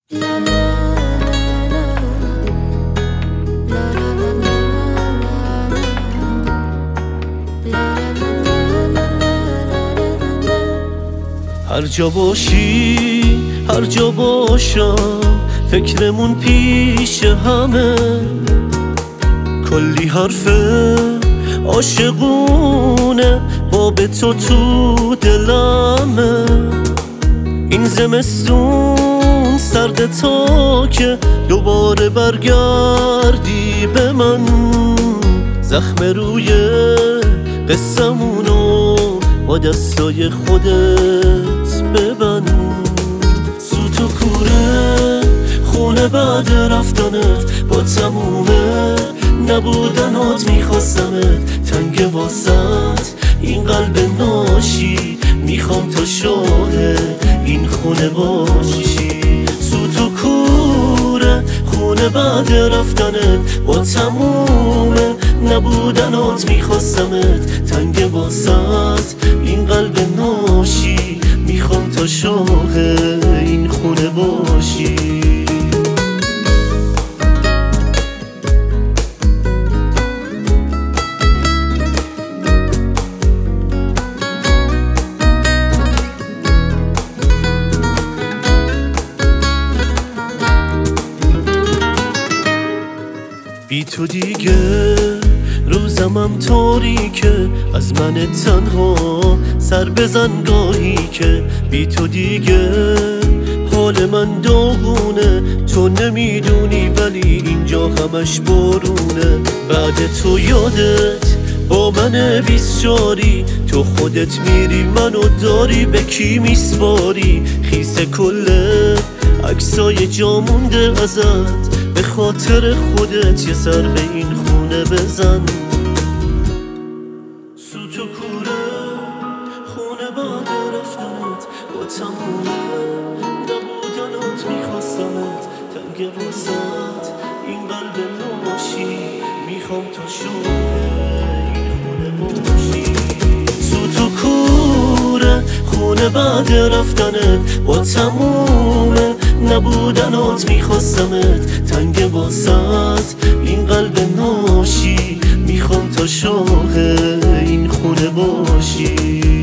هر جا باشی هر جا باشم فکرمون پیش همه، کلی حرف عاشقونه باب تو دلمه. این زمستون سرد تا که دوباره برگردی به من، زخم روی قصمونو با دستای خودت ببند. سوت و کوره خونه بعد رفتنت با تمومه نبودنات میخواستمت، تنگ واسط این قلب ناشی میخوام تا شاهد این خونه باشی. سوت و کوره خونه بعد رفتنت با تمومه نبودنات میخواستمت، تنگ واسط این قلب ناشی میخوام تا شاهد این خونه باشی. بی تو دیگه روزمم تاریکه، از من تنها سر بزن گاهی که بی تو دیگه حال من داغونه. تو نمیدونی ولی اینجا همش بارونه، بعد تو یادت با من 20 جاری، تو خودت میری منو داری به کی میسپاری. خیس کل عکسای جا مونده ازت، به خاطر خودت یه سر به این خونه بزن. سوت و کوره خونه بعد رفتنت با تمومه نبودنات میخواستمت، تنگ واسط این قلب ناشی میخوام تا شاهد این خونه باشی. سوت و کوره خونه بعد رفتنت با تمومه نبودنات میخواستمت، تنگ واسط این قلب ناشی میخوام تا شاهد این خونه باشی.